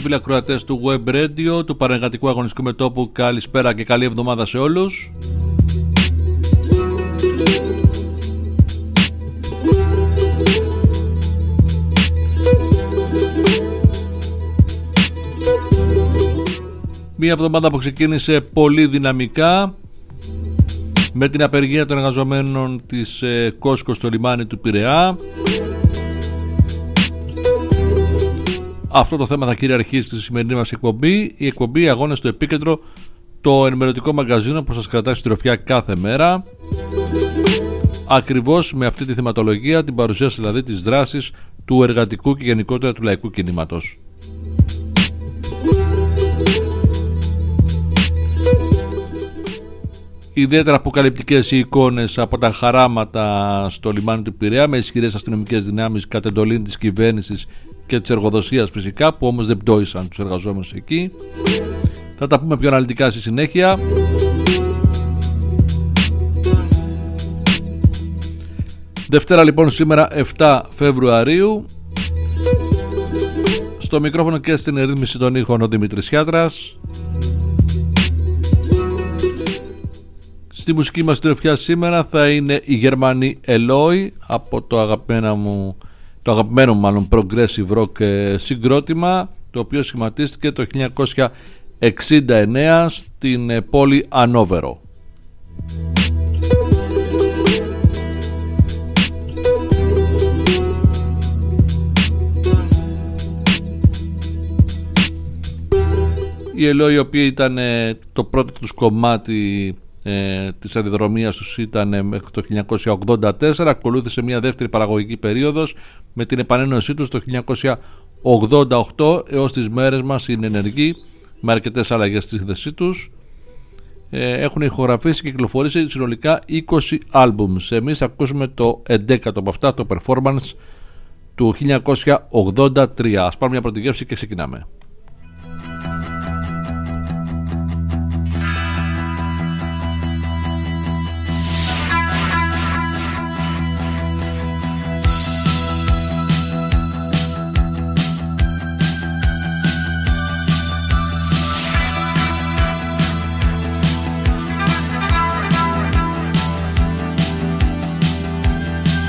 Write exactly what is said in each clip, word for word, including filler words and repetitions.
φίλοι ακροατές του Web Radio, του Πανεργατικού Αγωνιστικού Μετώπου, καλησπέρα και καλή εβδομάδα σε όλους. Μία εβδομάδα που ξεκίνησε πολύ δυναμικά με την απεργία των εργαζομένων της ε, Κόσκο στο λιμάνι του Πειραιά. Αυτό το θέμα θα κυριαρχήσει στη σημερινή μας εκπομπή. Η εκπομπή Αγώνες στο Επίκεντρο, το ενημερωτικό μαγκαζίνο που σας κρατάει στη τροφιά κάθε μέρα, ακριβώς με αυτή τη θεματολογία, την παρουσίαση δηλαδή της δράσης του εργατικού και γενικότερα του λαϊκού κινήματος. Ιδιαίτερα αποκαλυπτικές οι εικόνες από τα χαράματα στο λιμάνι του Πειραιά, με ισχυρές αστυνομικές δυνάμεις κατ' εντολή της κυβέρνησης και της εργοδοσίας φυσικά, που όμως δεν πτώησαν τους εργαζόμενους εκεί. Θα τα πούμε πιο αναλυτικά στη συνέχεια. Δευτέρα λοιπόν, σήμερα επτά Φεβρουαρίου. Στο μικρόφωνο και στην ρύθμιση των ήχων ο Δημήτρης Χιάτρας. Στη μουσική μας τροφιά σήμερα θα είναι η Γερμανή Ελόι από το αγαπημένο μου, το αγαπημένο μάλλον progressive rock συγκρότημα, το οποίο σχηματίστηκε το χίλια εννιακόσια εξήντα εννέα στην πόλη Ανόβερο. Η Ελόι, η οποία ήταν το πρώτο τους κομμάτι Ε, της αδειοδρομίας τους ήταν μέχρι το χίλια εννιακόσια ογδόντα τέσσερα, ακολούθησε μια δεύτερη παραγωγική περίοδος με την επανένωσή τους το χίλια εννιακόσια ογδόντα οκτώ έως τις μέρες μας. Είναι ενεργοί με αρκετές αλλαγές στη θέση τους. ε, έχουν ηχογραφήσει και κυκλοφορήσει συνολικά είκοσι άλμπουμς. Εμείς ακούσουμε το έντεκατο από αυτά, το Performance του χίλια εννιακόσια ογδόντα τρία. Ας πάρουμε μια πρώτη γεύση και ξεκινάμε.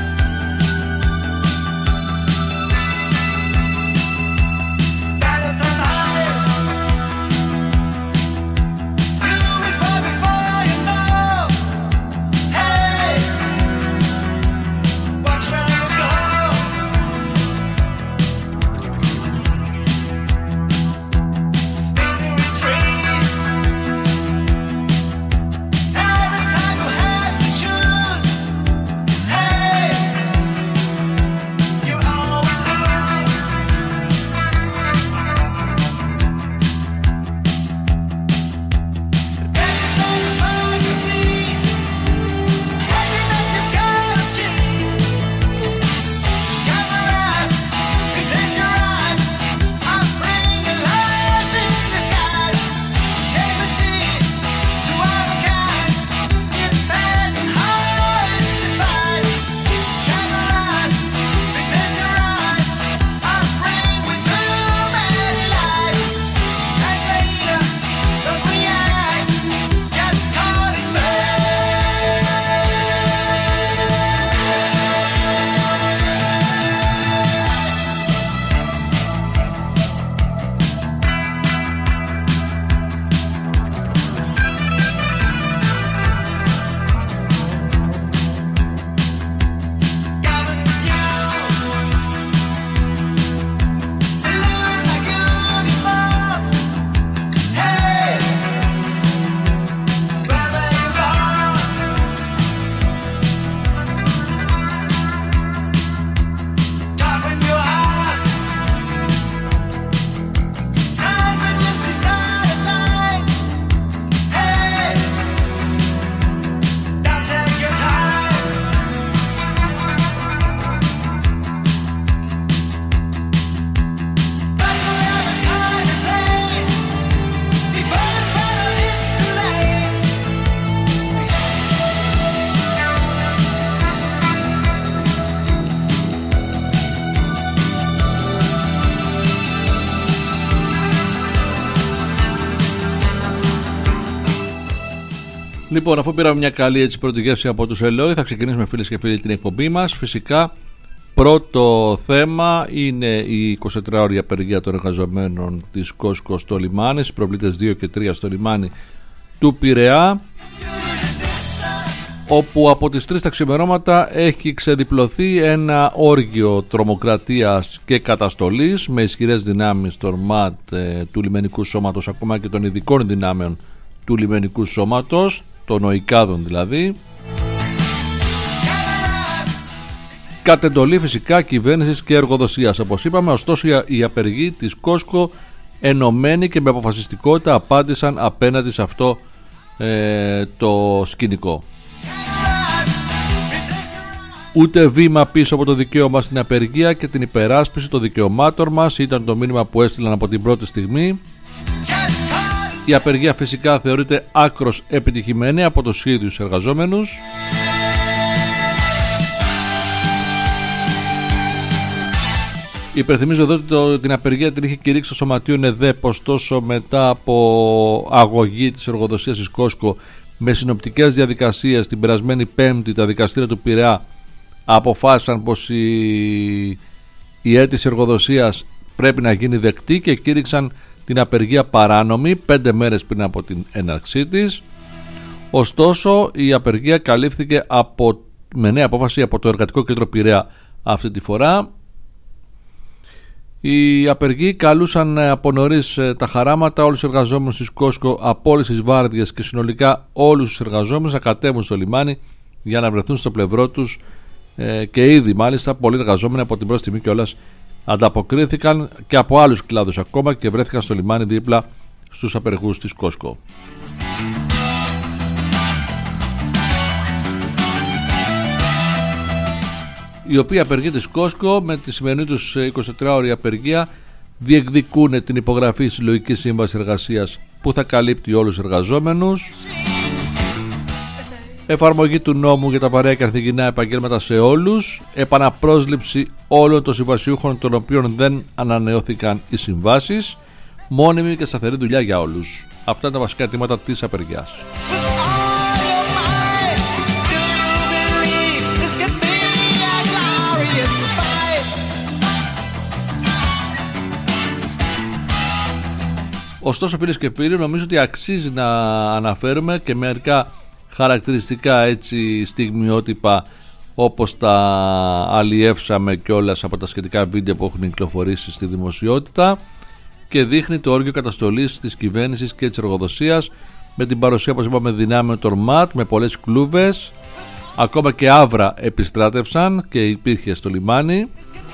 Gotta Λοιπόν, αφού πήραμε μια καλή έτσι πρώτη γεύση από τους Ελόι, θα ξεκινήσουμε φίλες και φίλοι την εκπομπή μας. Φυσικά, πρώτο θέμα είναι η εικοσιτετράωρη απεργία των εργαζομένων της Κόσκο στο λιμάνι, στις προβλήτες δύο και τρία στο λιμάνι του Πειραιά, όπου από τις τρεις τα ξημερώματα έχει ξεδιπλωθεί ένα όργιο τρομοκρατίας και καταστολής με ισχυρές δυνάμεις των ΜΑΤ, ε, του λιμενικού σώματος, ακόμα και των ειδικών δυνάμεων του λιμενικού σώματος, των ΟΙΚΑΔων δηλαδή, κατ' εντολή φυσικά κυβέρνησης και εργοδοσίας, όπως είπαμε. Ωστόσο οι απεργοί της Κόσκο ενωμένοι και με αποφασιστικότητα απάντησαν απέναντι σε αυτό ε, το σκηνικό. Ούτε βήμα πίσω από το δικαίωμα στην απεργία και την υπεράσπιση των δικαιωμάτων μας ήταν το μήνυμα που έστειλαν από την πρώτη στιγμή. Η απεργία φυσικά θεωρείται άκρος επιτυχημένη από τους ίδιους εργαζόμενους. Υπενθυμίζω εδώ ότι το, την απεργία την είχε κηρύξει το Σωματείο ΕΔΕΠ, ωστόσο μετά από αγωγή της εργοδοσίας της Κόσκο με συνοπτικές διαδικασίες την περασμένη Πέμπτη, τα δικαστήρια του Πειραιά αποφάσισαν πως η, η αίτηση εργοδοσίας πρέπει να γίνει δεκτή και κήρυξαν την απεργία παράνομη πέντε μέρες πριν από την έναρξή της. Ωστόσο η απεργία καλύφθηκε από, με νέα απόφαση από το Εργατικό Κέντρο Πειραιά αυτή τη φορά. Οι απεργοί καλούσαν από νωρίς τα χαράματα όλους τους εργαζόμενους της Κόσκο από όλες τις βάρδιες και συνολικά όλους τους εργαζόμενους να κατέβουν στο λιμάνι για να βρεθούν στο πλευρό τους, και ήδη μάλιστα πολλοί εργαζόμενοι από την πρώτη στιγμή κιόλας ανταποκρίθηκαν και από άλλους κλάδους ακόμα και βρέθηκαν στο λιμάνι δίπλα στους απεργούς της Κόσκο. Οι οποίοι απεργοί της Κόσκο με τη σημερινή τους εικοσιτετράωρη απεργία διεκδικούν την υπογραφή συλλογικής σύμβασης εργασίας που θα καλύπτει όλους τους εργαζόμενους, εφαρμογή του νόμου για τα βαρέα και ανθυγιεινά επαγγέλματα σε όλους, επαναπρόσληψη όλων των συμβασιούχων των οποίων δεν ανανεώθηκαν οι συμβάσεις, μόνιμη και σταθερή δουλειά για όλους. Αυτά είναι τα βασικά αιτήματα της απεργίας. Ωστόσο φίλες και φίλοι, νομίζω ότι αξίζει να αναφέρουμε και μερικά χαρακτηριστικά έτσι στιγμιότυπα, όπως τα αλλιεύσαμε κιόλας από τα σχετικά βίντεο που έχουν κυκλοφορήσει στη δημοσιότητα, και δείχνει το όργιο καταστολής της κυβέρνησης και της εργοδοσίας με την παρουσία, όπως είπαμε, δυνάμεων των ΜΑΤ με πολλές κλούβες, ακόμα και άβρα επιστράτευσαν και υπήρχε στο λιμάνι,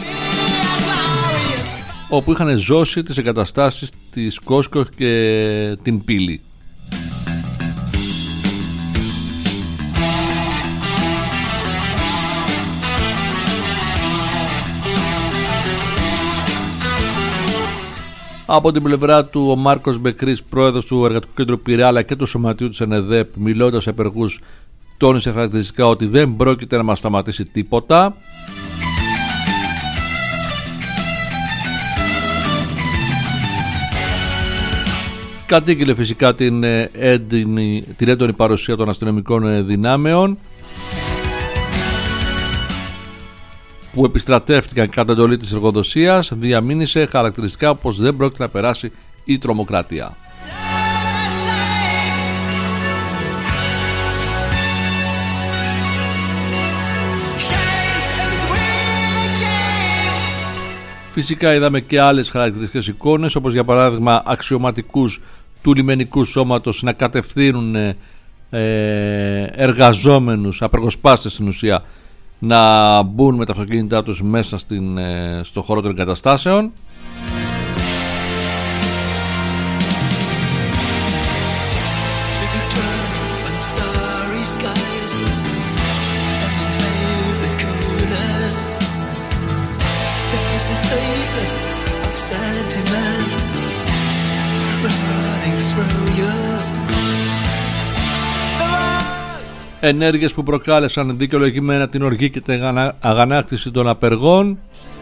όπου είχαν ζώσει τις εγκαταστάσεις της Κόσκο και την πύλη. Από την πλευρά του ο Μάρκος Μπεκρής, πρόεδρος του Εργατικού Κέντρου Πειραιά αλλά και του Σωματείου της ΕΝΕΔΕΠ, μιλώντας σε απεργούς, τόνισε χαρακτηριστικά ότι δεν πρόκειται να μας σταματήσει τίποτα. Κατήγγειλε φυσικά την έντονη, την έντονη παρουσία των αστυνομικών δυνάμεων που επιστρατεύτηκαν κατά εντολή της εργοδοσίας. Διαμήνυσε χαρακτηριστικά πως δεν πρόκειται να περάσει η τρομοκρατία. Φυσικά είδαμε και άλλες χαρακτηριστικές εικόνες, όπως για παράδειγμα αξιωματικούς του λιμενικού σώματος να κατευθύνουν ε, εργαζόμενους, απεργοσπάστες στην ουσία, να μπουν με τα αυτοκίνητά τους μέσα στην, ε, στο χώρο των εγκαταστάσεων. Ενέργειες που προκάλεσαν δικαιολογημένα την οργή και την αγανάκτηση των απεργών.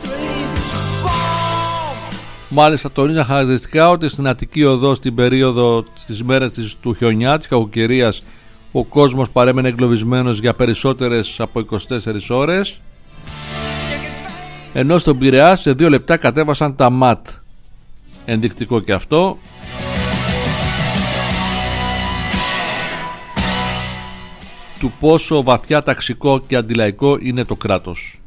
Μάλιστα τονίζαν χαρακτηριστικά ότι στην Αττική Οδό στην περίοδο στις μέρες της, του χιονιά, της κακοκαιρίας, ο κόσμος παρέμενε εγκλωβισμένος για περισσότερες από είκοσι τέσσερις ώρες, ενώ στον Πειραιά σε δύο λεπτά κατέβασαν τα ΜΑΤ. Ενδεικτικό και αυτό. Του πόσο βαθιά ταξικό και αντιλαϊκό είναι το κράτος.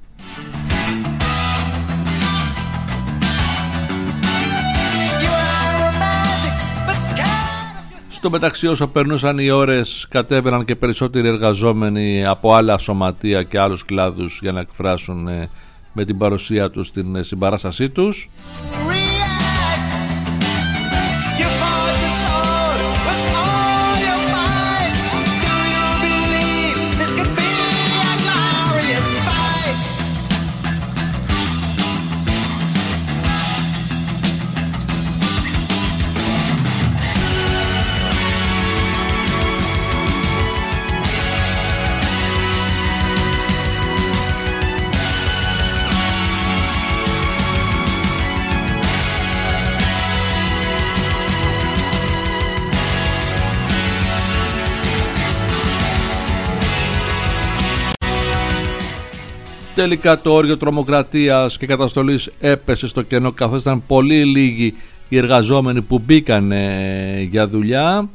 Στο μεταξύ, όσο περνούσαν οι ώρες, κατέβαιναν και περισσότεροι εργαζόμενοι από άλλα σωματεία και άλλους κλάδους για να εκφράσουν ε, με την παρουσία τους την ε, συμπαράστασή τους. Τελικά το όριο τρομοκρατίας και καταστολής έπεσε στο κενό, καθώς ήταν πολύ λίγοι οι εργαζόμενοι που μπήκαν ε, για δουλειά.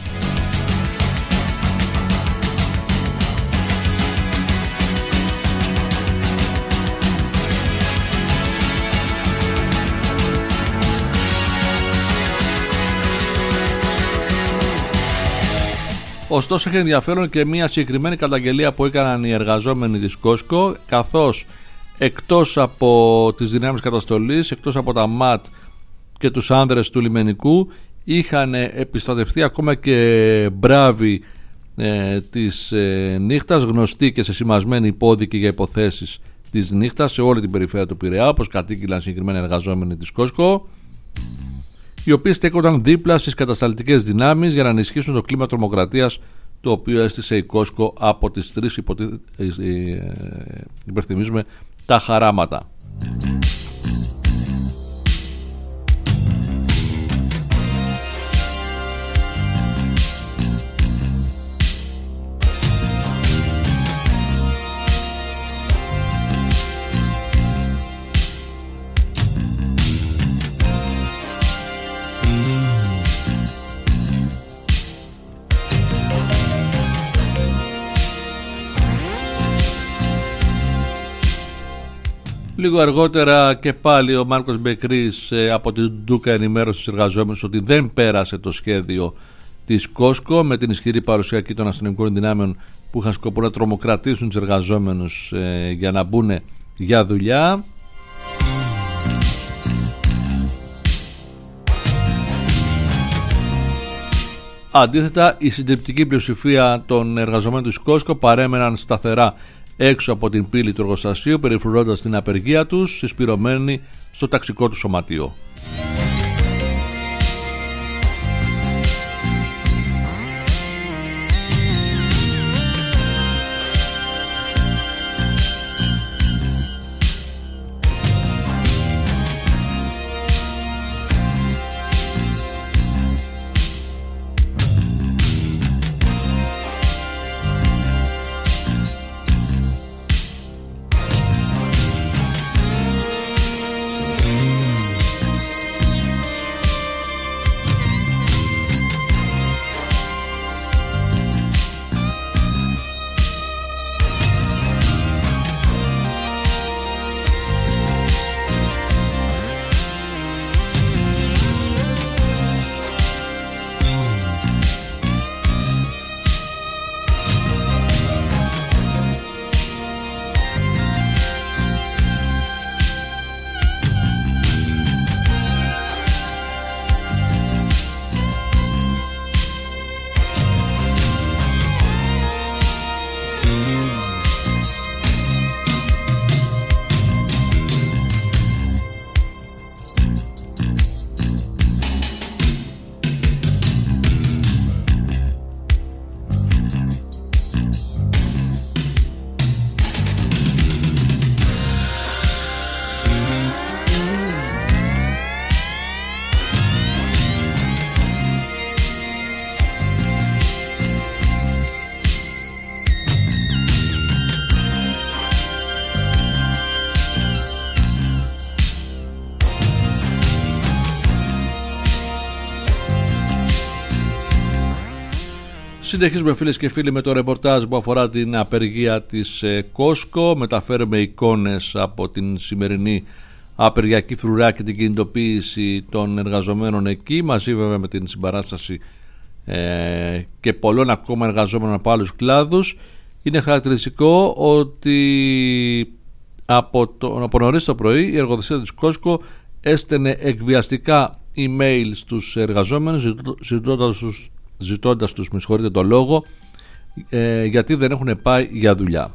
Ωστόσο, έχει ενδιαφέρον και μια συγκεκριμένη καταγγελία που έκαναν οι εργαζόμενοι της Κόσκο, καθώς εκτός από τις δυνάμεις καταστολής, εκτός από τα ΜΑΤ και τους άνδρες του λιμενικού, είχαν επιστρατευτεί ακόμα και μπράβοι ε, της ε, νύχτας, γνωστοί και σε σημασμένοι υπόδικοι για υποθέσεις της νύχτας σε όλη την περιφέρεια του Πειραιά, όπως κατήγγειλαν συγκεκριμένοι εργαζόμενοι της Κόσκο, οι οποίοι στέκονταν δίπλα στις κατασταλτικές δυνάμεις για να ενισχύσουν το κλίμα τρομοκρατίας, το οποίο έστησε η Κόσκο από τις τρεις υποτι... υπερθυμίζουμε τα χαράματα. Λίγο αργότερα και πάλι ο Μάρκος Μπεκρής ε, από την Ντούκα ενημέρωσε στους εργαζόμενους ότι δεν πέρασε το σχέδιο της Κόσκο, με την ισχυρή παρουσία εκεί των αστυνομικών δυνάμεων που είχαν σκοπό να τρομοκρατήσουν τους εργαζόμενους ε, για να μπουν για δουλειά. Αντίθετα, η συντριπτική πλειοψηφία των εργαζομένων της Κόσκο παρέμεναν σταθερά έξω από την πύλη του εργοστασίου, περιφρουρώντας την απεργία τους, συσπηρωμένοι στο ταξικό του σωματείο. Συνεχίζουμε φίλες και φίλοι με το ρεπορτάζ που αφορά την απεργία της Costco. Μεταφέρουμε εικόνες από την σημερινή απεργιακή φρουρά και την κινητοποίηση των εργαζομένων εκεί, μαζί βέβαια με την συμπαράσταση ε, και πολλών ακόμα εργαζόμενων από άλλους κλάδους. Είναι χαρακτηριστικό ότι από, το, από νωρίς το πρωί η εργοδοσία της Costco έστελνε εκβιαστικά email στους εργαζόμενους ζητώντας τους, ζητώντας τους με συγχωρείτε το λόγο, ε, γιατί δεν έχουν πάει για δουλειά.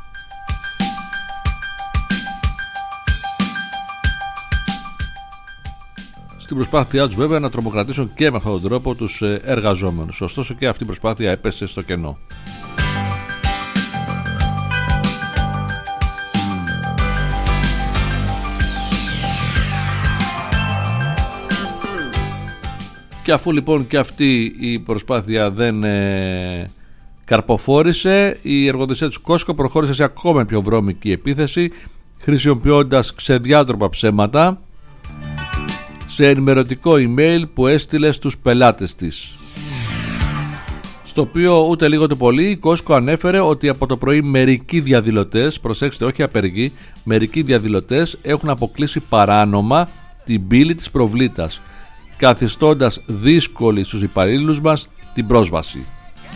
Στην προσπάθειά τους βέβαια να τρομοκρατήσουν και με αυτόν τον τρόπο τους εργαζόμενους. Ωστόσο και αυτή η προσπάθεια έπεσε στο κενό. Και αφού λοιπόν και αυτή η προσπάθεια δεν ε, καρποφόρησε, η εργοδοσία της Costco προχώρησε σε ακόμα πιο βρώμικη επίθεση, χρησιμοποιώντας ξεδιάτροπα ψέματα σε ενημερωτικό email που έστειλε στους πελάτες της, στο οποίο ούτε λίγο ούτε πολύ η Costco ανέφερε ότι από το πρωί μερικοί διαδηλωτές, προσέξτε όχι απεργοί, μερικοί διαδηλωτές έχουν αποκλείσει παράνομα την πύλη της προβλήτας, καθιστώντας δύσκολη στους υπαλλήλους μας την πρόσβαση.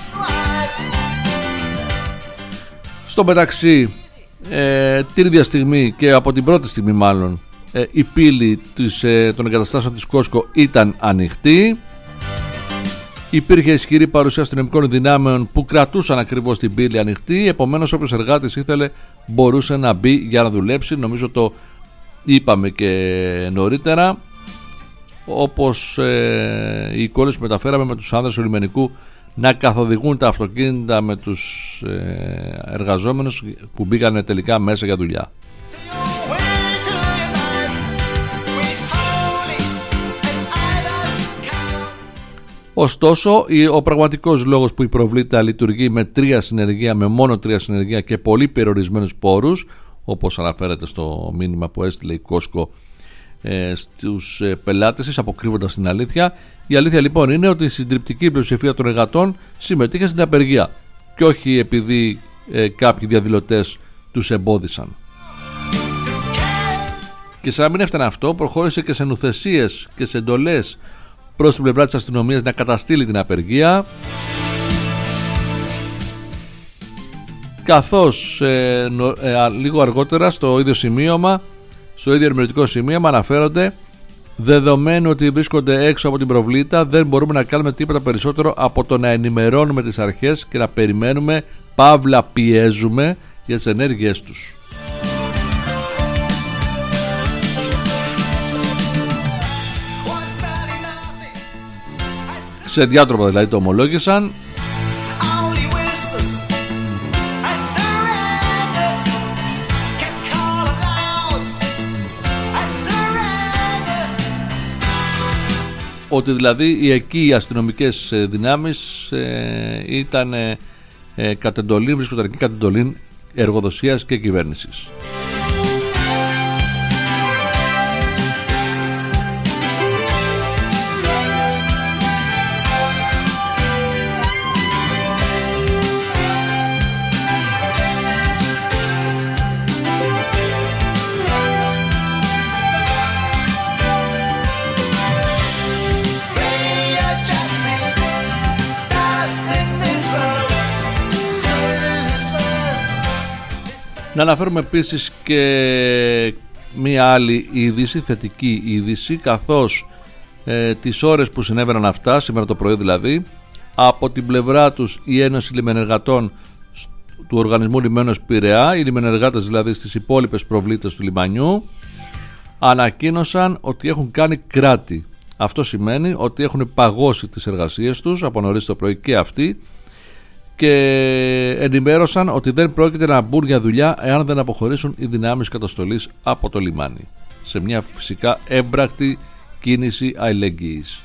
Στο μεταξύ ε, την ίδια στιγμή και από την πρώτη στιγμή μάλλον ε, η πύλη της, ε, των εγκαταστάσεων της Costco ήταν ανοιχτή. Υπήρχε ισχυρή παρουσία αστυνομικών δυνάμεων που κρατούσαν ακριβώς την πύλη ανοιχτή, επομένως όποιος εργάτης ήθελε μπορούσε να μπει για να δουλέψει. Νομίζω το είπαμε και νωρίτερα, όπως ε, οι εικόνες που μεταφέραμε με τους άνδρες του λιμενικού να καθοδηγούν τα αυτοκίνητα με τους ε, εργαζόμενους που μπήκαν τελικά μέσα για δουλειά. Ωστόσο, ο πραγματικός λόγος που η προβλήτα λειτουργεί με τρία συνεργεία, με μόνο τρία συνεργεία και πολύ περιορισμένους πόρους, όπως αναφέρεται στο μήνυμα που έστειλε η Costco ε, στους ε, πελάτες της, αποκρύβοντας την αλήθεια. Η αλήθεια λοιπόν είναι ότι η συντριπτική πλειοψηφία των εργατών συμμετείχε στην απεργία και όχι επειδή ε, κάποιοι διαδηλωτές τους εμπόδισαν. Και σαν να μην έφτανε αυτό, προχώρησε και σε νουθεσίες και σε εντολές προς την πλευρά της αστυνομίας να καταστήλει την απεργία, καθώς ε, νο, ε, λίγο αργότερα στο ίδιο σημείωμα, στο ίδιο ενημερωτικό σημείωμα αναφέρονται: δεδομένου ότι βρίσκονται έξω από την προβλήτα, δεν μπορούμε να κάνουμε τίποτα περισσότερο από το να ενημερώνουμε τις αρχές και να περιμένουμε, παύλα πιέζουμε για τις ενέργειές τους. Σε διάτροπα δηλαδή το ομολόγησαν. Ότι δηλαδή οι εκεί οι αστυνομικές δυνάμεις ε, ήταν ε, ε, κατ' εντολή, βρίσκονταν εκεί κατ' εντολή εργοδοσίας και κυβέρνησης. Να αναφέρουμε επίσης και μία άλλη είδηση, θετική είδηση, καθώς ε, τις ώρες που συνέβαιναν αυτά, σήμερα το πρωί δηλαδή, από την πλευρά τους η Ένωση Λιμενεργατών του Οργανισμού Λιμένος Πειραιά, οι λιμενεργάτες δηλαδή στις υπόλοιπες προβλήτες του λιμανιού, ανακοίνωσαν ότι έχουν κάνει κράτη. Αυτό σημαίνει ότι έχουν παγώσει τις εργασίες τους από νωρίς το πρωί και αυτοί, και ενημέρωσαν ότι δεν πρόκειται να μπουν για δουλειά εάν δεν αποχωρήσουν οι δυνάμεις καταστολής από το λιμάνι, σε μια φυσικά έμπρακτη κίνηση αλληλεγγύης.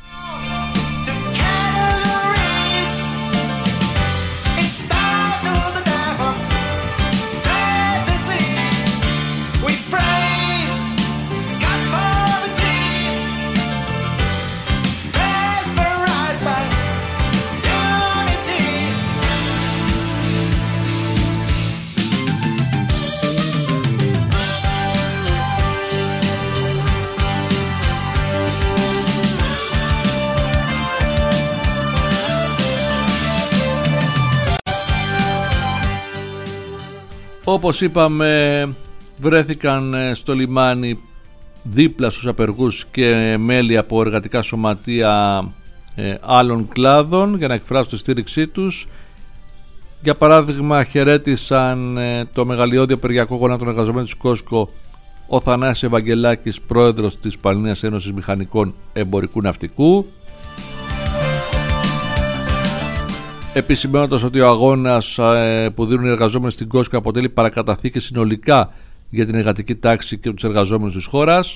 Όπως είπαμε, βρέθηκαν στο λιμάνι δίπλα στους απεργούς και μέλη από εργατικά σωματεία ε, άλλων κλάδων για να εκφράσουν τη στήριξή τους. Για παράδειγμα, χαιρέτησαν ε, το μεγαλειώδη απεργιακό γόνατο των εργαζομένων της Κόσκο ο Θανάσης Ευαγγελάκης, πρόεδρος της Πανελλήνιας Ένωσης Μηχανικών Εμπορικού Ναυτικού, επισημαίνοντας ότι ο αγώνας ε, που δίνουν οι εργαζόμενοι στην Κόσκο αποτελεί παρακαταθήκη συνολικά για την εργατική τάξη και τους εργαζόμενους της χώρας.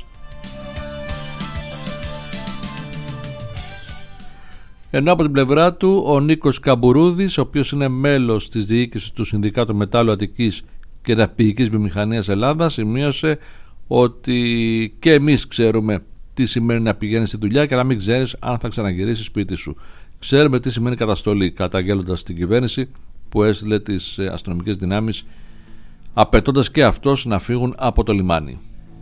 Ενώ από την πλευρά του ο Νίκος Καμπουρούδης, ο οποίος είναι μέλος της διοίκησης του Συνδικάτου Μετάλλου Αττικής και Ναυπηγικής Βιομηχανίας Ελλάδας, σημείωσε ότι και εμείς ξέρουμε τι σημαίνει να πηγαίνεις στη δουλειά και να μην ξέρεις αν θα ξαναγυρίσεις σπίτι σου. Ξέρουμε τι σημαίνει καταστολή, καταγγέλλοντας την κυβέρνηση που έστειλε τις αστυνομικές δυνάμεις, απαιτώντας και αυτός να φύγουν από το λιμάνι.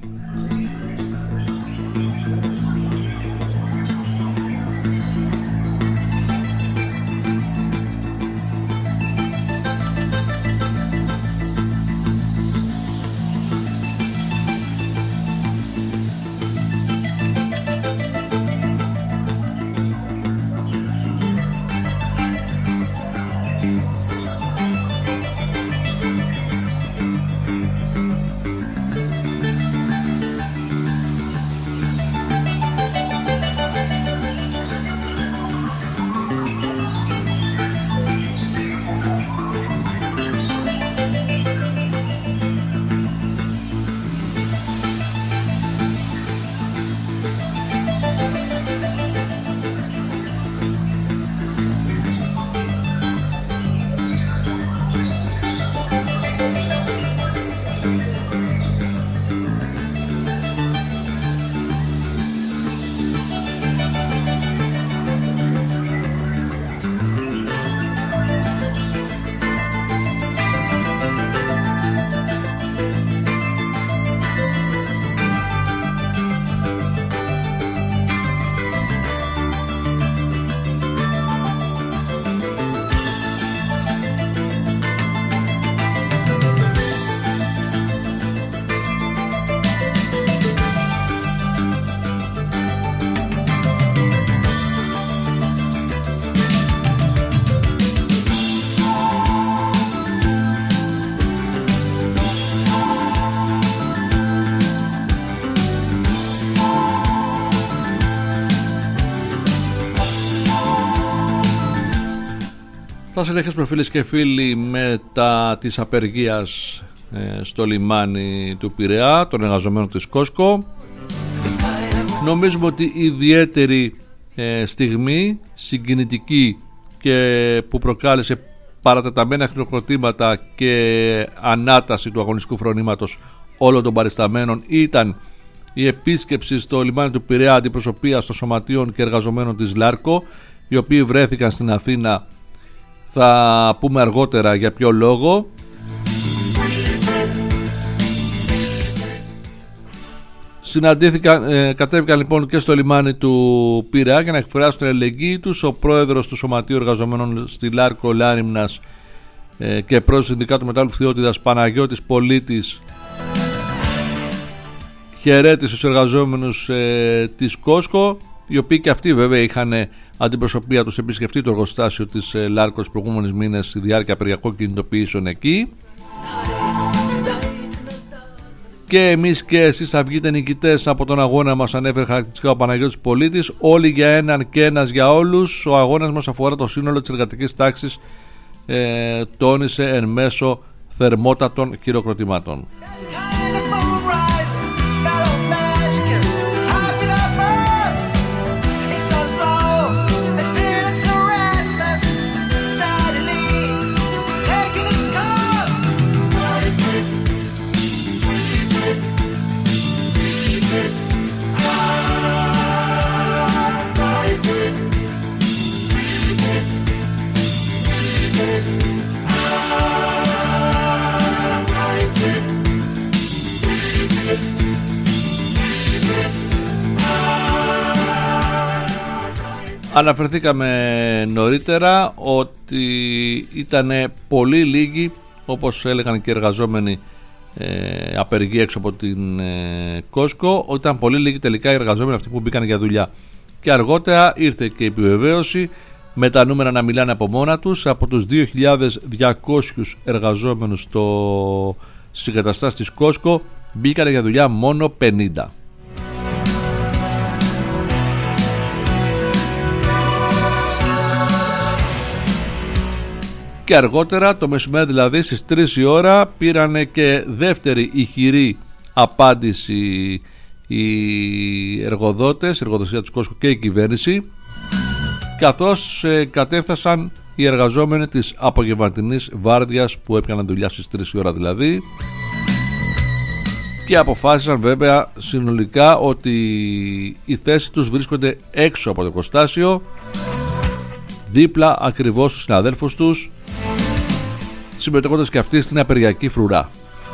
Θα συνεχίσουμε, φίλες και φίλοι, με τα της απεργίας ε, στο λιμάνι του Πειραιά των εργαζομένων της Κόσκο. Νομίζουμε ότι η ιδιαίτερη ε, στιγμή, συγκινητική και που προκάλεσε παρατεταμένα χειροκροτήματα και ανάταση του αγωνιστικού φρονήματος όλων των παρισταμένων ήταν η επίσκεψη στο λιμάνι του Πειραιά αντιπροσωπείας των σωματείων και εργαζομένων της Λάρκο, οι οποίοι βρέθηκαν στην Αθήνα. Θα πούμε αργότερα για ποιο λόγο. Συναντήθηκαν, ε, κατέβηκαν λοιπόν και στο λιμάνι του Πειραιά για να εκφράσουν την αλληλεγγύη τους. Ο πρόεδρος του Σωματείου Εργαζομένων στη Λάρκο Λάριμνας ε, και πρόεδρος του Συνδικάτου Μετάλλου Φθιώτιδας Παναγιώτης Πολίτης χαιρέτησε τους εργαζόμενους ε, της Κόσκο, οι οποίοι και αυτοί βέβαια είχαν αντιπροσωπεία τους επισκεφτεί το εργοστάσιο της ε, Λάρκο τους προηγούμενους μήνες στη διάρκεια απεργιακών κινητοποιήσεων εκεί. Και εμείς και εσείς θα βγείτε νικητές από τον αγώνα μας, ανέφερε χαρακτηριστικά ο Παναγιώτης Πολίτης. Όλοι για έναν και ένας για όλους. Ο αγώνας μας αφορά το σύνολο της εργατικής τάξης, ε, τόνισε εν μέσω θερμότατων χειροκροτημάτων. Αναφερθήκαμε νωρίτερα ότι ήταν πολύ λίγοι όπως έλεγαν και οι εργαζόμενοι ε, απεργοί έξω από την ε, Costco, ότι ήταν πολύ λίγοι τελικά οι εργαζόμενοι αυτοί που μπήκαν για δουλειά. Και αργότερα ήρθε και η επιβεβαίωση με τα νούμερα να μιλάνε από μόνα τους. Από τους δύο χιλιάδες διακόσιους εργαζόμενους στο... στις εγκαταστάσεις της Costco μπήκαν για δουλειά μόνο πενήντα. Και αργότερα το μεσημέρι, δηλαδή στις τρεις η ώρα, πήρανε και δεύτερη ηχηρή απάντηση οι εργοδότες, η εργοδοσία της Costco και η κυβέρνηση, καθώς ε, κατέφθασαν οι εργαζόμενοι της απογευματινής βάρδιας που έπιαναν δουλειά στις τρεις η ώρα δηλαδή, και αποφάσισαν βέβαια συνολικά ότι οι θέσεις τους βρίσκονται έξω από το εργοστάσιο, δίπλα ακριβώς στους συναδέλφους τους, συμμετέχοντας και αυτοί στην απεργιακή φρουρά.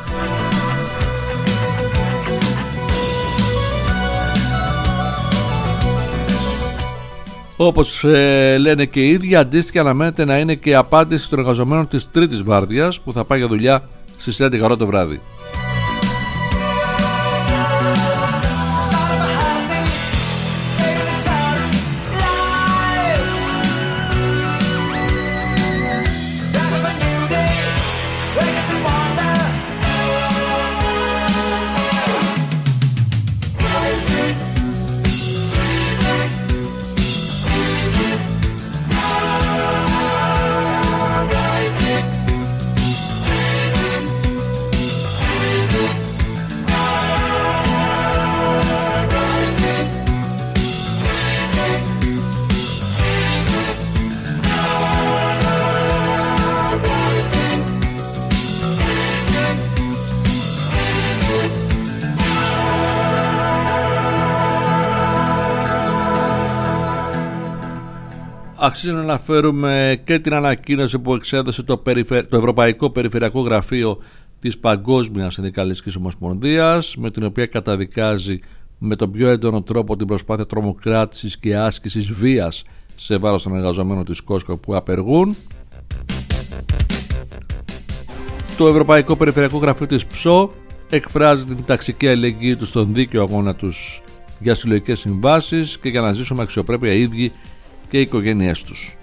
Όπως ε, λένε και οι ίδιοι, αντίστοιχα αναμένεται να είναι και η απάντηση των εργαζομένων της τρίτης βάρδιας που θα πάει για δουλειά στις έντεκα το βράδυ. Αξίζει να αναφέρουμε και την ανακοίνωση που εξέδωσε το, περιφε... το Ευρωπαϊκό Περιφερειακό Γραφείο της Παγκόσμιας Συνδικαλιστικής Ομοσπονδίας, με την οποία καταδικάζει με τον πιο έντονο τρόπο την προσπάθεια τρομοκράτησης και άσκησης βίας σε βάρος των εργαζομένων της Costco που απεργούν. Το Ευρωπαϊκό Περιφερειακό Γραφείο της ΠΣΟ εκφράζει την ταξική αλληλεγγύη του στον δίκαιο αγώνα τους για συλλογικές συμβάσεις και για να ζήσουν με αξιοπρέπεια οι ίδιοι και οι οικογένειές τους.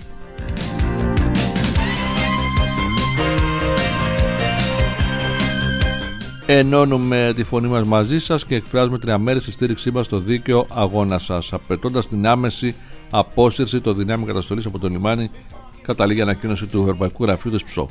Ενώνουμε τη φωνή μας μαζί σας και εκφράζουμε την αμέριστη στήριξή μας στο δίκαιο αγώνα σας, απαιτώντας την άμεση απόσυρση των δυνάμεων καταστολής από το λιμάνι, καταλήγει η ανακοίνωση του Ευρωπαϊκού Γραφείου της ΠΣΟ.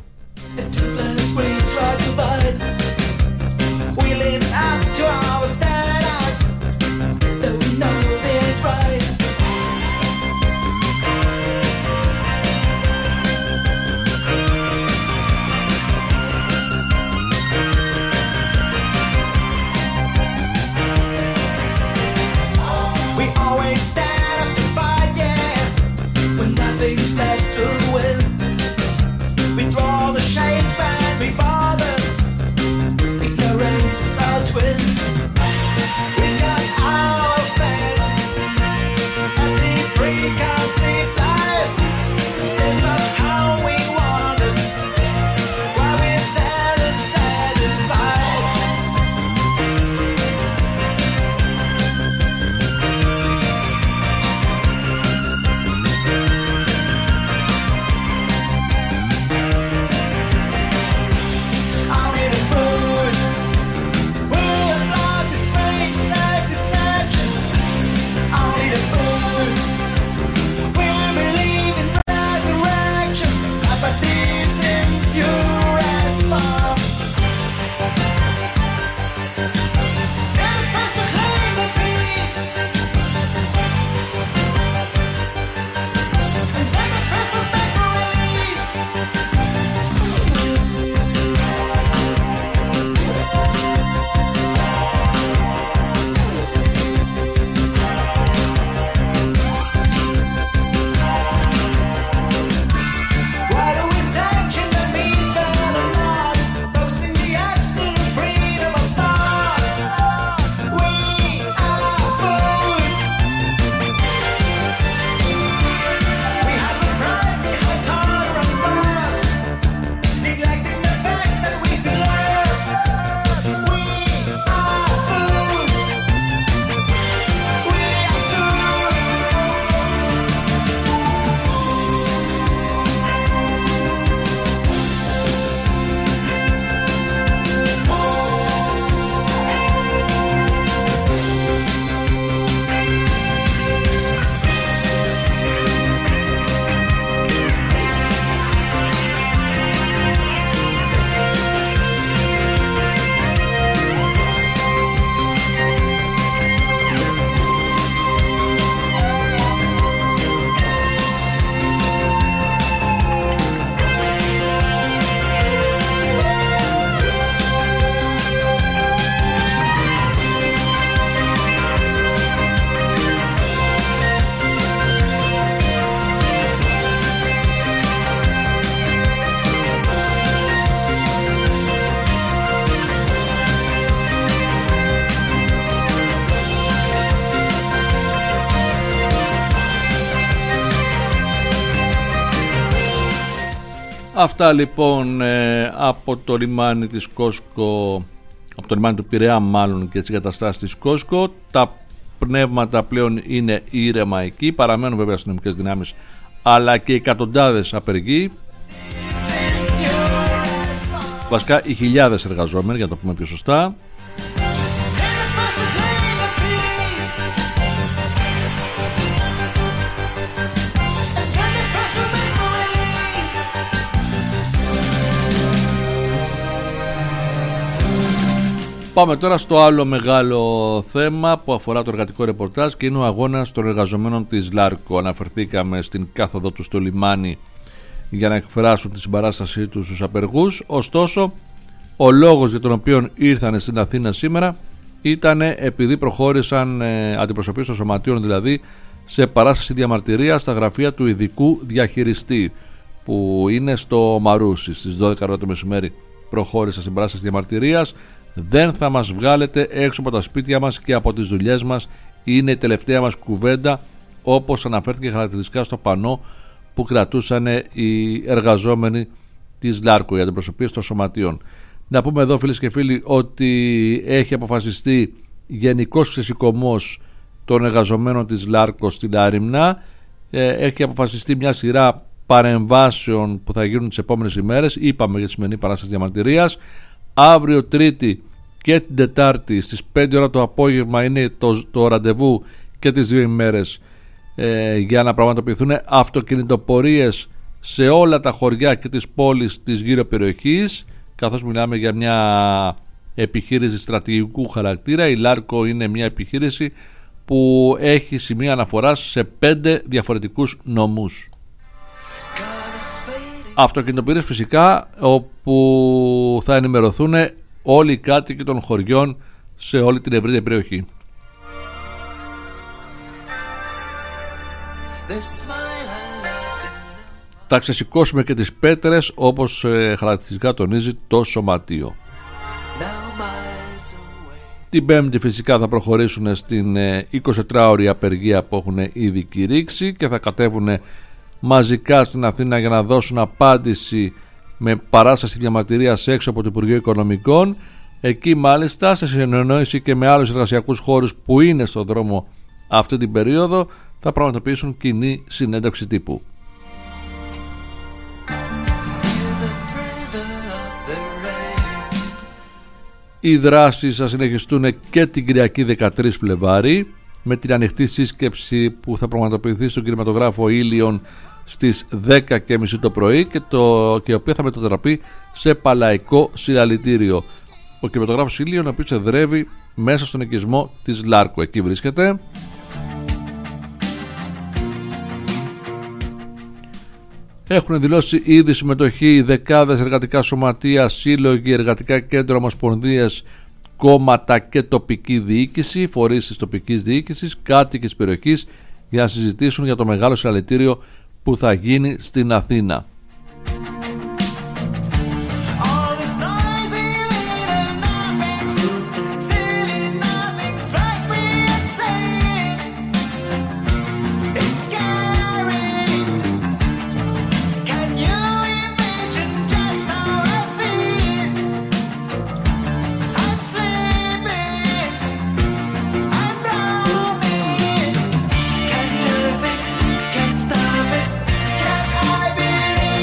Αυτά λοιπόν ε, από το λιμάνι της Κόσκο, από το λιμάνι του Πειραιά μάλλον, και τις εγκαταστάσεις της Κόσκο. Τα πνεύματα πλέον είναι ήρεμα εκεί, παραμένουν βέβαια αστυνομικές δυνάμεις αλλά και εκατοντάδες απεργοί, βασικά οι χιλιάδες εργαζόμενοι, για να το πούμε πιο σωστά. Πάμε τώρα στο άλλο μεγάλο θέμα που αφορά το εργατικό ρεπορτάζ και είναι ο αγώνας των εργαζομένων της Λάρκο. Αναφερθήκαμε στην κάθοδο του στο λιμάνι για να εκφράσουν τη συμπαράστασή τους στους απεργούς. Ωστόσο, ο λόγος για τον οποίο ήρθαν στην Αθήνα σήμερα ήταν επειδή προχώρησαν ε, αντιπροσωπείς των σωματείων, δηλαδή σε παράσταση διαμαρτυρία στα γραφεία του ειδικού διαχειριστή που είναι στο Μαρούσι. Στις δώδεκα ώρα το μεσημέρι προχώρησαν στην παράσταση διαμαρτυρίας. Δεν θα μας βγάλετε έξω από τα σπίτια μας και από τις δουλειές μας, είναι η τελευταία μας κουβέντα, όπως αναφέρθηκε χαρακτηριστικά στο πανό που κρατούσαν οι εργαζόμενοι της Λάρκο, οι αντιπροσωπείες των σωματείων. Να πούμε εδώ, φίλες και φίλοι, ότι έχει αποφασιστεί γενικός ξεσηκωμός των εργαζομένων της Λάρκο στην Άρημνα. Έχει αποφασιστεί μια σειρά παρεμβάσεων που θα γίνουν τις επόμενες ημέρες. Είπαμε για τη σημερινή παράσταση διαμαρτυρίας. Αύριο Τρίτη και την Τετάρτη στις πέντε ώρα το απόγευμα είναι το, το ραντεβού και τις δύο ημέρες ε, για να πραγματοποιηθούν αυτοκινητοπορίες σε όλα τα χωριά και τις πόλεις της γύρω περιοχής, καθώς μιλάμε για μια επιχείρηση στρατηγικού χαρακτήρα. Η Λάρκο είναι μια επιχείρηση που έχει σημεία αναφοράς σε πέντε διαφορετικούς νομούς. Αυτοκινητοπορίες φυσικά, όπου θα ενημερωθούν όλοι οι κάτοικοι των χωριών σε όλη την ευρύτερη περιοχή. Θα ξεσηκώσουμε και τις πέτρες, όπως ε, χαρακτηριστικά τονίζει το σωματείο. Την Πέμπτη φυσικά θα προχωρήσουν στην ε, εικοσιτετράωρη απεργία που έχουν ήδη κηρύξει και θα κατέβουν μαζικά στην Αθήνα για να δώσουν απάντηση με παράσταση διαμαρτυρίας έξω από το Υπουργείο Οικονομικών. Εκεί μάλιστα, σε συνεννόηση και με άλλους εργασιακούς χώρους που είναι στον δρόμο αυτή την περίοδο, θα πραγματοποιήσουν κοινή συνέντευξη τύπου. Οι δράσεις θα συνεχιστούν και την Κυριακή δεκατρείς Φλεβάρη με την ανοιχτή σύσκεψη που θα πραγματοποιηθεί στον κινηματογράφο Ήλιον στις δέκα και μισή το πρωί και, το, και η οποία θα μετατραπεί σε παλαϊκό συλλαλητήριο. Ο κινηματογράφος Ήλιον, ο οποίος εδρεύει μέσα στον οικισμό της Λάρκο, εκεί βρίσκεται. Έχουν δηλώσει ήδη συμμετοχή δεκάδες εργατικά σωματεία, σύλλογοι, εργατικά κέντρα, ομοσπονδίες, κόμματα και τοπική διοίκηση, φορείς της τοπικής διοίκησης, κάτοικοι της περιοχής, για να συζητήσουν για το μεγάλο συλλαλητήριο που θα γίνει στην Αθήνα. Can't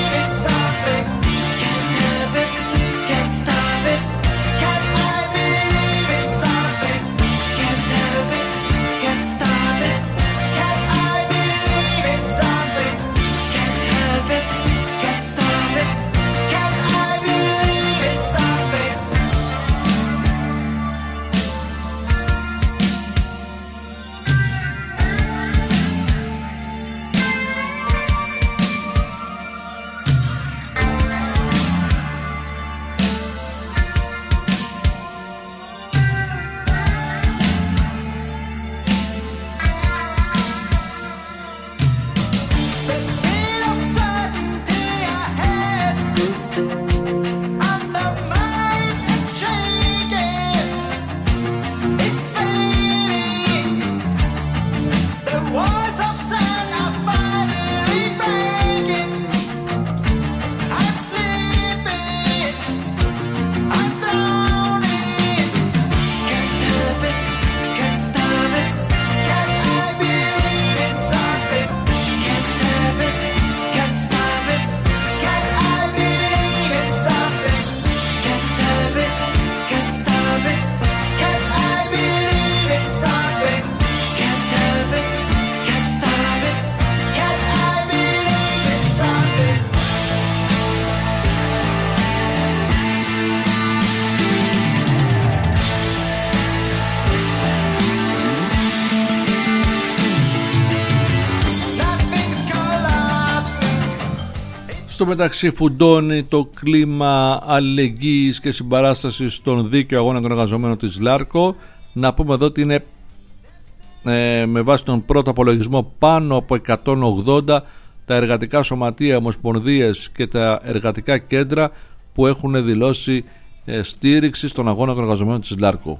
Στο μεταξύ φουντώνει το κλίμα αλληλεγγύης και συμπαράστασης στον δίκαιο αγώνα των εργαζομένων της Λάρκο. Να πούμε εδώ ότι είναι ε, με βάση τον πρώτο απολογισμό πάνω από εκατόν ογδόντα τα εργατικά σωματεία, ομοσπονδίες και τα εργατικά κέντρα που έχουν δηλώσει ε, στήριξη στον αγώνα των εργαζομένων της Λάρκο.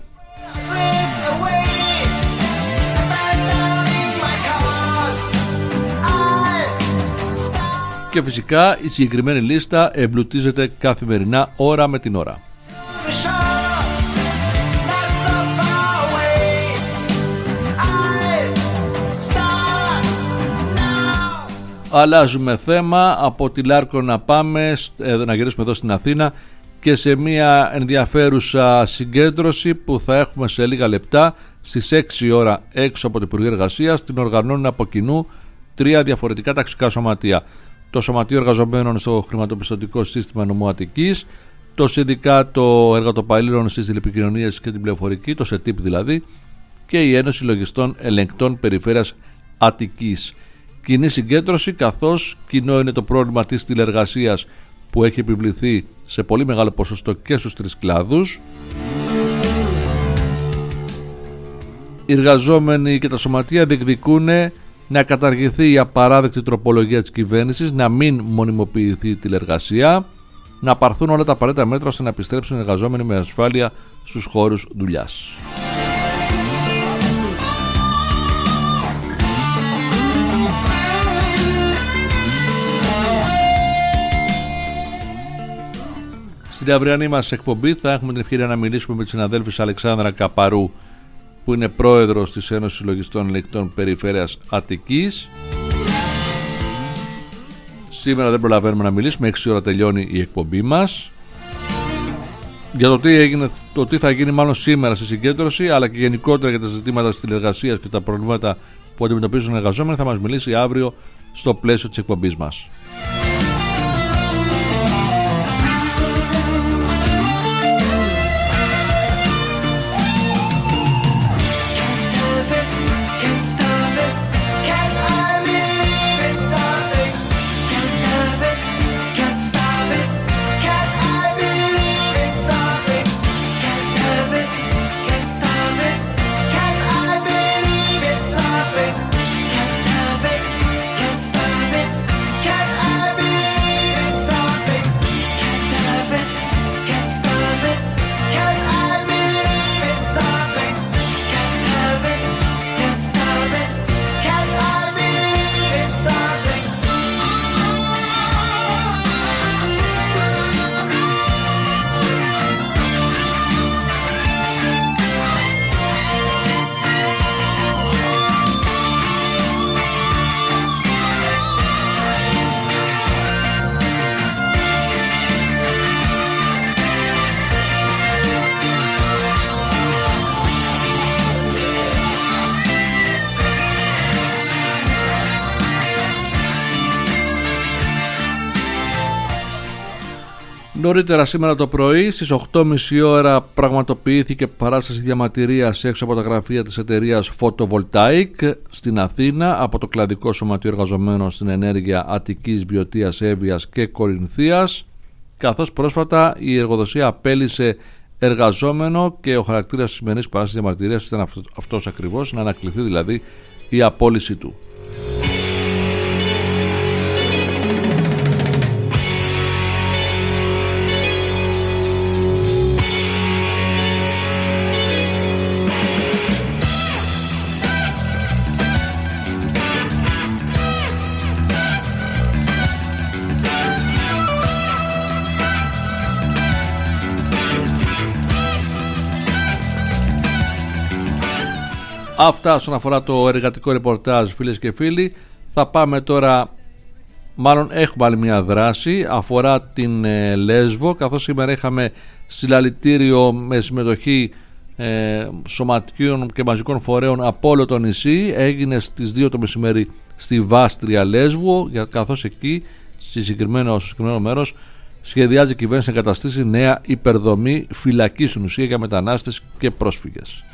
Και φυσικά η συγκεκριμένη λίστα εμπλουτίζεται καθημερινά ώρα με την ώρα. Αλλάζουμε θέμα, από τη Λάρκο να πάμε, να γυρίσουμε εδώ στην Αθήνα και σε μια ενδιαφέρουσα συγκέντρωση που θα έχουμε σε λίγα λεπτά στις έξι ώρα έξω από το Υπουργείο Εργασίας. Την οργανώνουν από κοινού τρία διαφορετικά ταξικά σωματεία. Το Σωματείο Εργαζομένων στο Χρηματοπιστωτικό Σύστημα Νομού Αττικής, το Συνδικάτο Εργατοπαλλήλων στις Τηλεπικοινωνίες και την Πληροφορική, το ΣΕΤΙΠ δηλαδή, και η Ένωση Λογιστών Ελεγκτών Περιφέρειας Αττικής. Κοινή συγκέντρωση, καθώς κοινό είναι το πρόβλημα της τηλεργασίας που έχει επιβληθεί σε πολύ μεγάλο ποσοστό και στους τρεις κλάδους. Οι εργαζόμενοι και τα σωματεία διεκδικούν να καταργηθεί η απαράδεκτη τροπολογία της κυβέρνησης, να μην μονιμοποιηθεί η τηλεργασία, να πάρθουν όλα τα απαραίτητα μέτρα ώστε να επιστρέψουν οι εργαζόμενοι με ασφάλεια στους χώρους δουλειάς. Στην αυριανή μας εκπομπή θα έχουμε την ευκαιρία να μιλήσουμε με τη συναδέλφισσα Αλεξάνδρα Καπαρού, που είναι πρόεδρος της Ένωσης Λογιστών Ελεγκτών Περιφέρειας Αττικής. Σήμερα δεν προλαβαίνουμε να μιλήσουμε, έξι ώρα τελειώνει η εκπομπή μας. Για το τι, έγινε, το τι θα γίνει μάλλον σήμερα στη συγκέντρωση, αλλά και γενικότερα για τα ζητήματα της τηλεργασίας και τα προβλήματα που αντιμετωπίζουν οι εργαζόμενοι, θα μας μιλήσει αύριο στο πλαίσιο της εκπομπής μας. Νωρίτερα σήμερα το πρωί στις οκτώ και μισή ώρα πραγματοποιήθηκε παράσταση διαμαρτυρίας έξω από τα γραφεία της εταιρείας Photovoltaic στην Αθήνα από το Κλαδικό Σωματείο Εργαζομένων στην Ενέργεια Αττικής, Βιωτίας, Εύβοιας και Κορινθίας, καθώς πρόσφατα η εργοδοσία απέλυσε εργαζόμενο και ο χαρακτήρας της σημερινής παράστασης διαμαρτυρίας ήταν αυτός ακριβώς, να ανακληθεί δηλαδή η απόλυση του. Αυτά όσον αφορά το εργατικό ρεπορτάζ, φίλες και φίλοι. Θα πάμε τώρα, μάλλον έχουμε άλλη μια δράση, αφορά την ε, Λέσβο, καθώς σήμερα είχαμε συλλαλητήριο με συμμετοχή ε, σωματείων και μαζικών φορέων από όλο το νησί. Έγινε στις δύο το μεσημέρι στη Βάστρια Λέσβο, καθώς εκεί στη συγκεκριμένο, στο συγκεκριμένο μέρος σχεδιάζει η κυβέρνηση να εγκαταστήσει νέα υπερδομή φυλακή στην ουσία για μετανάστες και πρόσφυγες.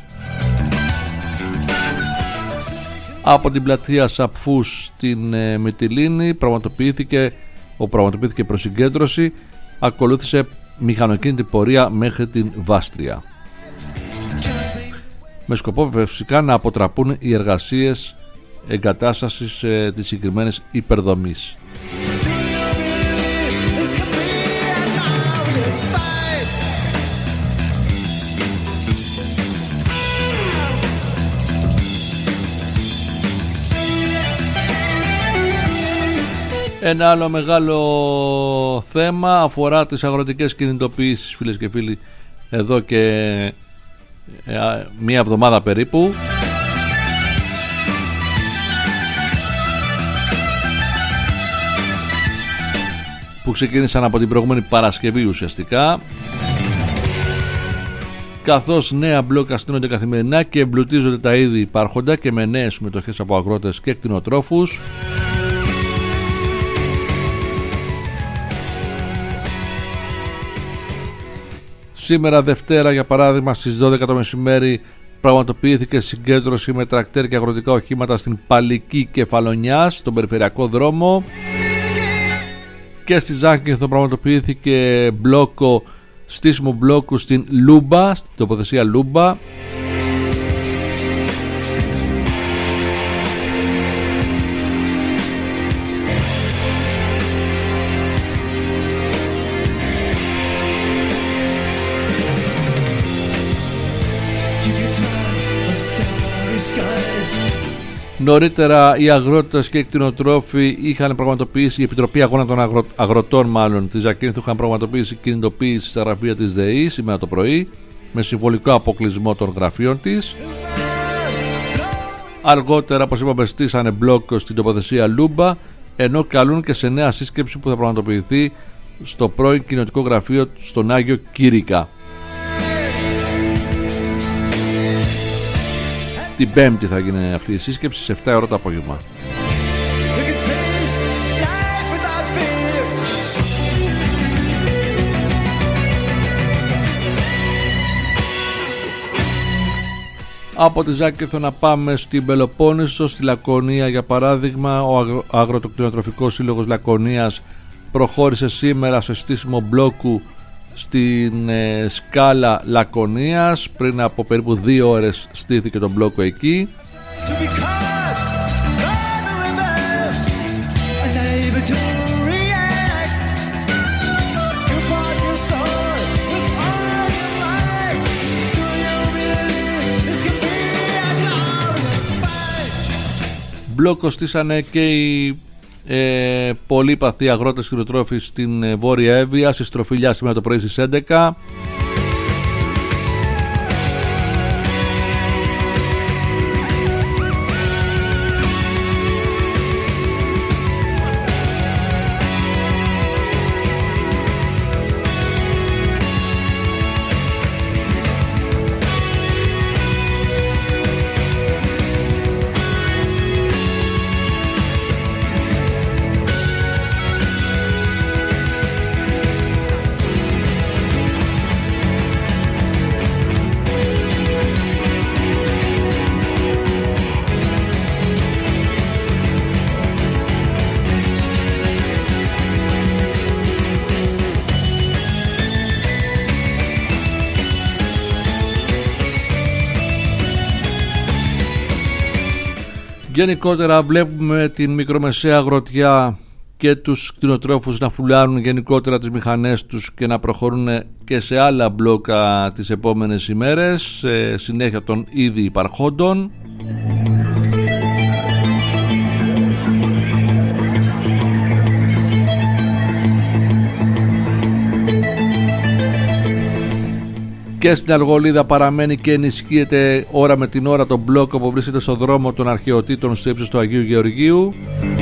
Από την πλατεία Σαπφούς στην ε, Μυτιλήνη πραγματοποιήθηκε όπου πραγματοποιήθηκε προσυγκέντρωση, ακολούθησε μηχανοκίνητη πορεία μέχρι την Βάστρια, με σκοπό φυσικά να αποτραπούν οι εργασίες εγκατάστασης ε, της συγκεκριμένης υπερδομής. Ένα άλλο μεγάλο θέμα αφορά τις αγροτικές κινητοποιήσεις, φίλες και φίλοι, εδώ και μία εβδομάδα περίπου. Που ξεκίνησαν από την προηγούμενη Παρασκευή ουσιαστικά, καθώς νέα μπλόκα στείνονται καθημερινά και εμπλουτίζονται τα ήδη υπάρχοντα και με νέες συμμετοχές από αγρότες και κτηνοτρόφους. Σήμερα Δευτέρα, για παράδειγμα, στις δώδεκα το μεσημέρι πραγματοποιήθηκε συγκέντρωση με τρακτέρ και αγροτικά οχήματα στην Παλική Κεφαλονιάς, στον περιφερειακό δρόμο, και στη Ζάκυνθο πραγματοποιήθηκε μπλόκο, στήσιμο μπλόκου στην Λούμπα, στην τοποθεσία Λούμπα. Νωρίτερα οι αγρότες και οι κτηνοτρόφοι είχαν πραγματοποιήσει, η Επιτροπή Αγώνα των αγρο... Αγροτών μάλλον της Ζακύνθου είχαν πραγματοποιήσει κινητοποίηση στα γραφεία της ΔΕΗ σήμερα το πρωί, με συμβολικό αποκλεισμό των γραφείων της. Αργότερα, όπως είπαμε, στήσανε μπλόκο στην τοποθεσία Λούμπα, ενώ καλούν και σε νέα σύσκεψη που θα πραγματοποιηθεί στο πρώην κοινοτικό γραφείο στον Άγιο Κύρικα. Την Πέμπτη θα γίνει αυτή η σύσκεψη σε επτά ώρα το απόγευμα. Από τη Ζάκυνθο να πάμε στην Πελοπόννησο, στη Λακωνία για παράδειγμα. Ο αγρο... Αγροτοκτηνοτροφικός Σύλλογος Λακωνίας προχώρησε σήμερα σε στήσιμο μπλόκου στην ε, σκάλα Λακωνίας. Πριν από περίπου δύο ώρες στήθηκε το μπλόκο εκεί. Μπλόκο στήσανε και οι ε, πολύπαθοι αγρότες κτηνοτρόφοι στην ε, Βόρεια Εύβοια, στη Στροφιλιά σήμερα το πρωί στις έντεκα. Γενικότερα βλέπουμε την μικρομεσαία αγροτιά και τους κτηνοτρόφους να φουλάρουν γενικότερα τις μηχανές τους και να προχωρούν και σε άλλα μπλόκα τις επόμενες ημέρες, σε συνέχεια των ήδη υπαρχόντων. Και στην Αργολίδα παραμένει και ενισχύεται ώρα με την ώρα το μπλόκο που βρίσκεται στο δρόμο των αρχαιοτήτων στο ύψος του Αγίου Γεωργίου.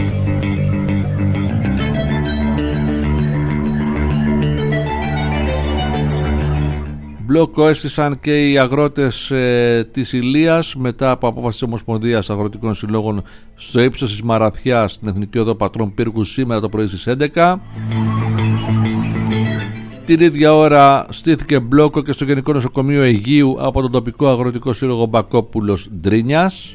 Μπλόκο έστησαν και οι αγρότες ε, της Ηλίας μετά από απόφαση της Ομοσπονδίας Αγροτικών Συλλόγων στο ύψος της Μαραθιάς στην Εθνική Οδό Πατρών Πύργου σήμερα το πρωί στις έντεκα. Την ίδια ώρα στήθηκε μπλόκο και στο Γενικό Νοσοκομείο Αιγείου από τον τοπικό αγροτικό σύλλογο Μπακόπουλος Ντρίνιας.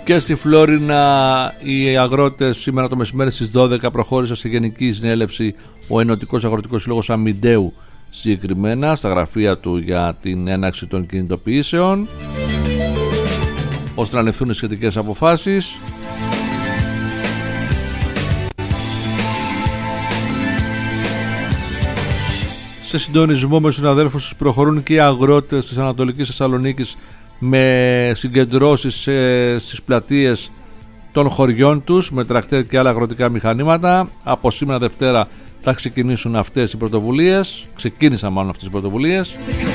Και στη Φλόρινα οι αγρότες σήμερα το μεσημέρι στις δώδεκα προχώρησαν σε γενική συνέλευση ο Ενωτικός Αγροτικός Σύλλογος Αμυντέου, συγκεκριμένα στα γραφεία του για την έναρξη των κινητοποιήσεων, ώστε να ληφθούν σχετικές αποφάσεις. Σε συντονισμό με τους συναδέλφους τους προχωρούν και οι αγρότες της Ανατολικής Θεσσαλονίκης με συγκεντρώσεις ε, στις πλατείες των χωριών τους με τρακτέρ και άλλα αγροτικά μηχανήματα. Από σήμερα Δευτέρα θα ξεκινήσουν αυτές οι πρωτοβουλίες. Ξεκίνησαν μάλλον αυτές οι πρωτοβουλίες.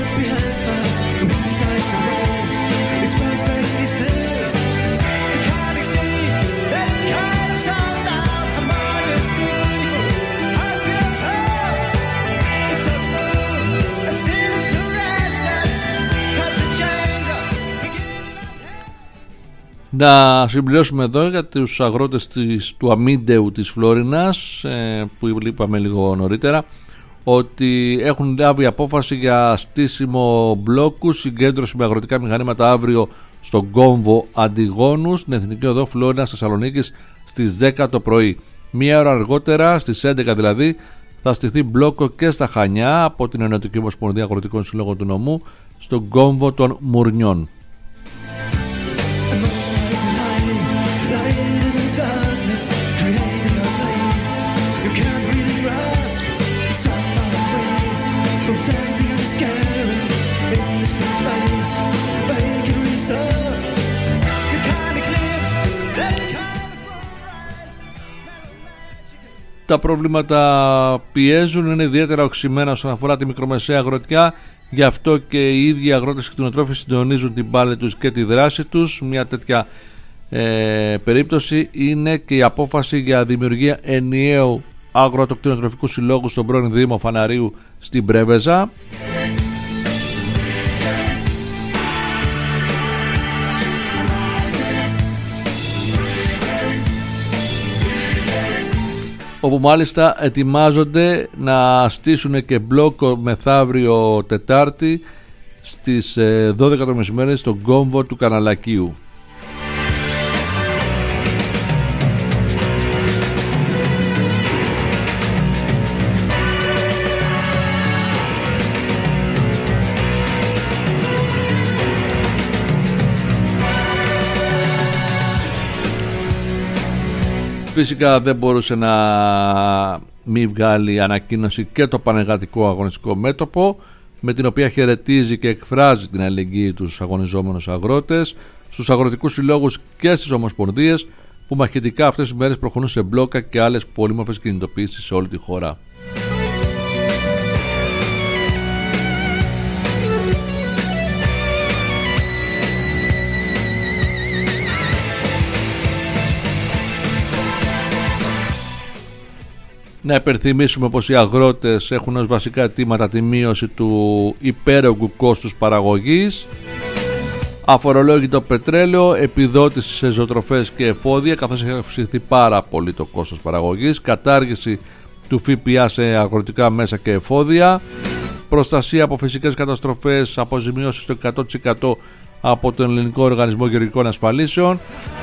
Να συμπληρώσουμε εδώ για τους αγρότες της, του Αμύντεου της Φλόρινας, ε, που είπαμε λίγο νωρίτερα, ότι έχουν λάβει απόφαση για στήσιμο μπλόκου, συγκέντρωση με αγροτικά μηχανήματα αύριο στον κόμβο Αντιγόνου, στην Εθνική Οδό Φλόρινας Θεσσαλονίκης στις δέκα το πρωί. Μία ώρα αργότερα, στις έντεκα δηλαδή, θα στηθεί μπλόκο και στα Χανιά από την Ενωτική Ομοσπονδία Αγροτικών Συλλόγων του Νομού στον κόμβο των Μουρνιών. Τα προβλήματα πιέζουν, είναι ιδιαίτερα οξυμένα όσον αφορά τη μικρομεσαία αγροτιά. Γι' αυτό και οι ίδιοι αγρότες και κτηνοτρόφοι συντονίζουν την πάλη τους και τη δράση τους. Μια τέτοια ε, περίπτωση είναι και η απόφαση για δημιουργία ενιαίου αγροτοκτηνοτροφικού συλλόγου στον πρώην Δήμο Φαναρίου στην Πρέβεζα. Όπου μάλιστα ετοιμάζονται να στήσουν και μπλόκο μεθαύριο Τετάρτη στις δώδεκα το μεσημέρι στον κόμβο του Καναλακίου. Φυσικά δεν μπορούσε να μην βγάλει ανακοίνωση και το Πανεργατικό Αγωνιστικό Μέτωπο, με την οποία χαιρετίζει και εκφράζει την αλληλεγγύη του στους αγωνιζόμενους αγρότες, στους αγροτικούς συλλόγους και στις ομοσπονδίες που μαχητικά αυτές τις μέρες προχωρούν σε μπλόκα και άλλες πολύμορφες κινητοποιήσεις σε όλη τη χώρα. Να υπενθυμίσουμε πως οι αγρότες έχουν ως βασικά αιτήματα τη μείωση του υπέρογκου κόστους παραγωγής, αφορολόγητο πετρέλαιο, επιδότηση σε ζωοτροφές και εφόδια, καθώς έχει αυξηθεί πάρα πολύ το κόστος παραγωγής, κατάργηση του ΦΠΑ σε αγροτικά μέσα και εφόδια, προστασία από φυσικές καταστροφές, αποζημίωση στο εκατό τοις εκατό από τον Ελληνικό Οργανισμό Γεωργικών Ασφαλίσεων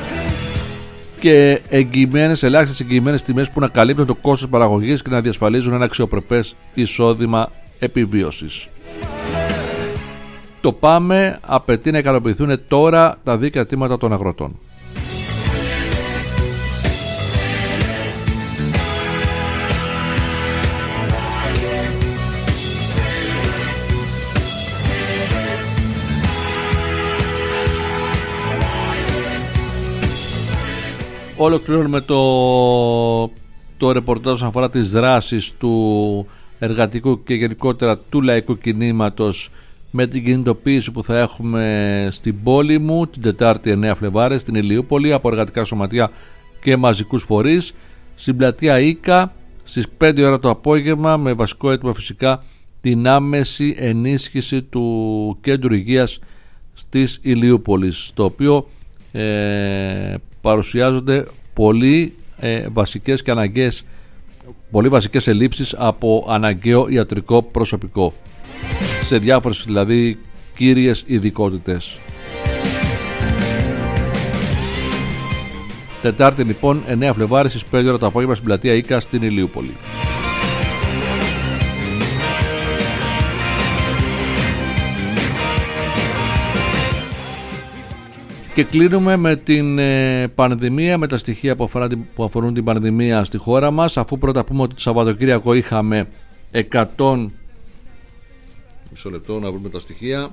και εγγυημένες, ελάχιστες εγγυημένες τιμές που να καλύπτουν το κόστος παραγωγής και να διασφαλίζουν ένα αξιοπρεπές εισόδημα επιβίωσης. Το ΠΑΜΕ απαιτεί να ικανοποιηθούν τώρα τα δίκαια αιτήματα των αγροτών. Ολοκληρώνουμε το, το ρεπορτάζ όσον αφορά τις δράσεις του εργατικού και γενικότερα του λαϊκού κινήματος με την κινητοποίηση που θα έχουμε στην πόλη μου την Τετάρτη εννέα Φλεβάρη στην Ηλιούπολη από εργατικά σωματεία και μαζικούς φορείς, στην πλατεία Ίκα στις πέντε ώρα το απόγευμα, με βασικό αίτημα φυσικά την άμεση ενίσχυση του κέντρου υγείας της Ηλιούπολης, το οποίο ε, παρουσιάζονται πολύ ε, βασικές και αναγκαίες, πολύ βασικές ελλείψεις από αναγκαίο ιατρικό προσωπικό σε διάφορες δηλαδή κύριες ειδικότητες. Τετάρτη λοιπόν εννέα Φλεβάρι στις πέντε ώρα το απόγευμα στην πλατεία Ίκα στην Ηλιούπολη. Και κλείνουμε με την ε, πανδημία, με τα στοιχεία που, αφορά, που αφορούν την πανδημία στη χώρα μας, αφού πρώτα πούμε ότι το Σαββατοκύριακο είχαμε εκατό... Μισό λεπτό να βρούμε τα στοιχεία.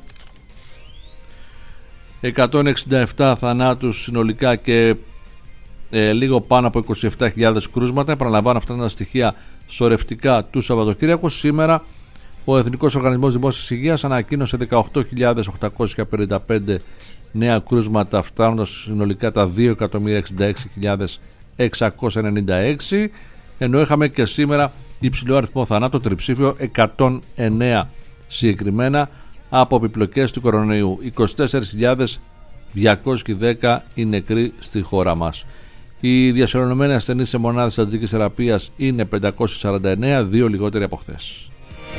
εκατόν εξήντα επτά θανάτους συνολικά και ε, λίγο πάνω από είκοσι επτά χιλιάδες κρούσματα. Επαναλαμβάνω, αυτά είναι τα στοιχεία σωρευτικά του Σαββατοκύριακου. Σήμερα ο Εθνικός Οργανισμός Δημόσιας Υγείας ανακοίνωσε δεκαοκτώ χιλιάδες οκτακόσια πενήντα πέντε νέα κρούσματα, φτάνοντας συνολικά τα δύο εκατομμύρια εξήντα έξι χιλιάδες εξακόσια ενενήντα έξι, ενώ είχαμε και σήμερα υψηλό αριθμό θανάτων, τριψήφιο, εκατόν εννέα συγκεκριμένα από επιπλοκές του κορονοϊού. είκοσι τέσσερις χιλιάδες διακόσιοι δέκα οι νεκροί στη χώρα μας. Οι διασωληνωμένοι ασθενείς σε μονάδες αντλικής θεραπείας είναι πεντακόσιοι σαράντα εννέα, δύο λιγότεροι από χθες.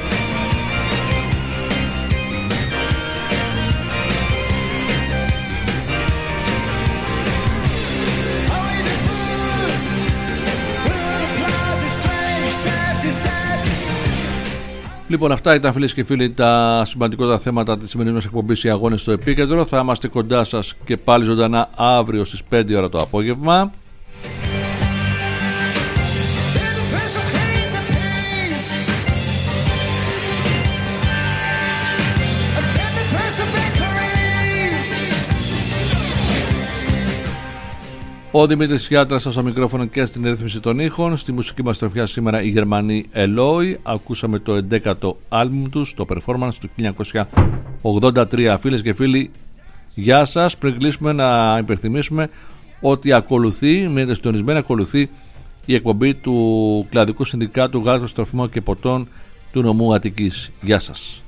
Λοιπόν, αυτά ήταν, φίλες και φίλοι, τα σημαντικότερα θέματα της σημερινής μας εκπομπής, οι αγώνες στο επίκεντρο. Θα είμαστε κοντά σας και πάλι ζωντανά αύριο στις πέντε ώρα το απόγευμα. Ο Δημήτρης Γιάτρας στο μικρόφωνο και στην ρύθμιση των ήχων. Στη μουσική μας τροφιά σήμερα οι Γερμανοί Ελόι. Ακούσαμε το εντέκατο άλμπουμ τους, το Performance του χίλια εννιακόσια ογδόντα τρία. Φίλες και φίλοι, γεια σας. Πριν κλείσουμε, να υπενθυμίσουμε ότι ακολουθεί, με συντονισμένη ακολουθεί η εκπομπή του Κλαδικού Συνδικάτου Γάλακτος, Τροφιμών και Ποτών του νομού Αττικής. Γεια σας.